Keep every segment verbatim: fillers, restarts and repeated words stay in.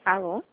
Alô?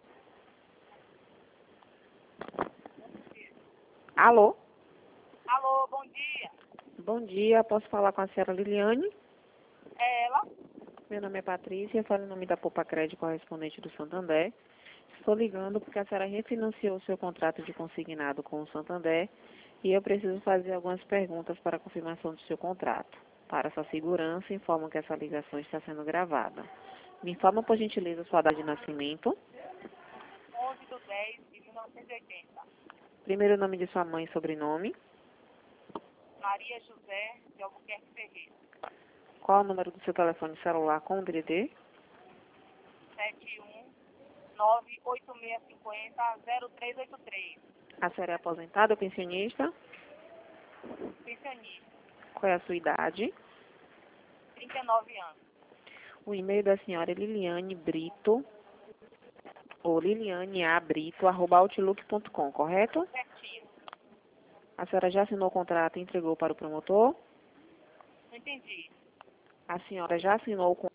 Alô? Alô, bom dia. Bom dia, posso falar com a senhora Liliane? É ela? Meu nome é Patrícia, falo em nome da Poupa Crédito correspondente do Santander. Estou ligando porque a senhora refinanciou o seu contrato de consignado com o Santander e eu preciso fazer algumas perguntas para a confirmação do seu contrato. Para sua segurança, informo que essa ligação está sendo gravada. Me informa, por gentileza, sua data de nascimento, onze de dez de mil novecentos e oitenta. primeiro nome de sua mãe e sobrenome, Maria José de Albuquerque Ferreira. qual o número do seu telefone celular com o D D D, sete um nove oito seis cinco zero zero três oito três. a senhora é aposentada ou pensionista, Pensionista. qual é a sua idade, trinta e nove anos. o e-mail da senhora é Liliane Brito, ou Liliane A Brito, arroba outlook ponto com, correto? Certinho. A senhora já assinou o contrato e entregou para o promotor? Não entendi. A senhora já assinou o contrato?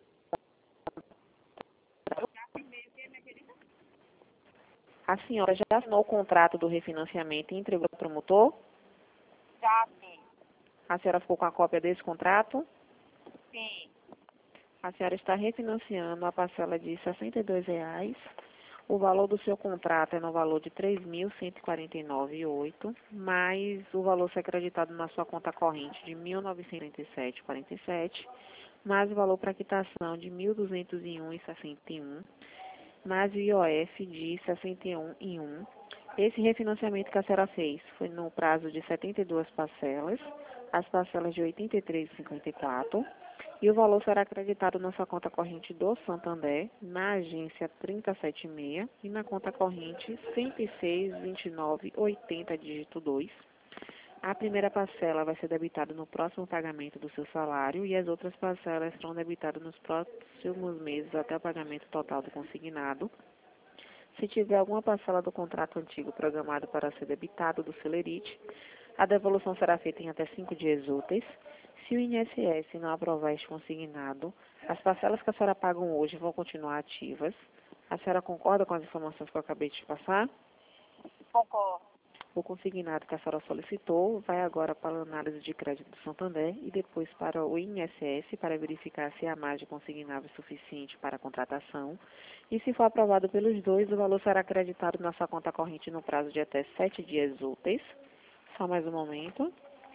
Já assinei o quê, minha querida? A senhora já assinou o contrato do refinanciamento e entregou para o promotor? Já sim. A senhora ficou com a cópia desse contrato? Sim. A senhora está refinanciando a parcela de sessenta e dois reais. O valor do seu contrato é no valor de três mil cento e quarenta e nove reais e oito centavos, mais o valor ser acreditado na sua conta corrente de mil novecentos e trinta e sete reais e quarenta e sete centavos, mais o valor para quitação de mil duzentos e um reais e sessenta e um centavos, mais o I O F de sessenta e um reais e um centavos. Esse refinanciamento que a senhora fez foi no prazo de setenta e duas parcelas, as parcelas de oitenta e três reais e cinquenta e quatro centavos, e o valor será acreditado na sua conta corrente do Santander, na agência trinta e sete setenta e seis e na conta corrente cento e seis, vinte e nove, oitenta, dígito dois. A primeira parcela vai ser debitada no próximo pagamento do seu salário e as outras parcelas serão debitadas nos próximos meses até o pagamento total do consignado. Se tiver alguma parcela do contrato antigo programado para ser debitado do Celerite, a devolução será feita em até cinco dias úteis. Se o I N S S não aprovar este consignado, as parcelas que a senhora pagam hoje vão continuar ativas. A senhora concorda com as informações que eu acabei de te passar? Concordo. O consignado que a senhora solicitou vai agora para a análise de crédito do Santander e depois para o I N S S para verificar se a margem consignável é suficiente para a contratação. E se for aprovado pelos dois, o valor será acreditado na sua conta corrente no prazo de até sete dias úteis. Só mais um momento.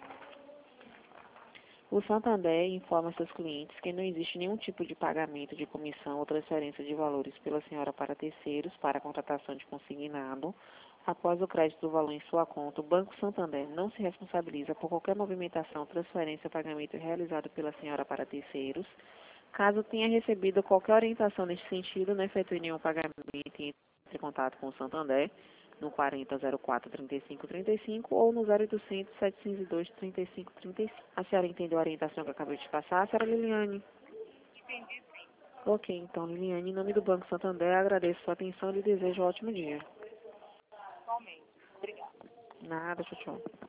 O Santander informa seus clientes que não existe nenhum tipo de pagamento de comissão ou transferência de valores pela senhora para terceiros para a contratação de consignado. Após o crédito do valor em sua conta, o Banco Santander não se responsabiliza por qualquer movimentação, transferência ou pagamento realizado pela senhora para terceiros. Caso tenha recebido qualquer orientação neste sentido, não efetue nenhum pagamento e entre em contato com o Santander no quarenta, zero quatro, trinta e cinco, trinta e cinco ou no zero oitocentos, setecentos e dois, trinta e cinco, trinta e cinco. A senhora entendeu a orientação que eu acabei de passar, senhora Liliane? Entendi sim. Ok, então, Liliane, em nome do Banco Santander, agradeço sua atenção e lhe desejo um ótimo dia. Somente. Obrigada. Nada, tchau, tchau.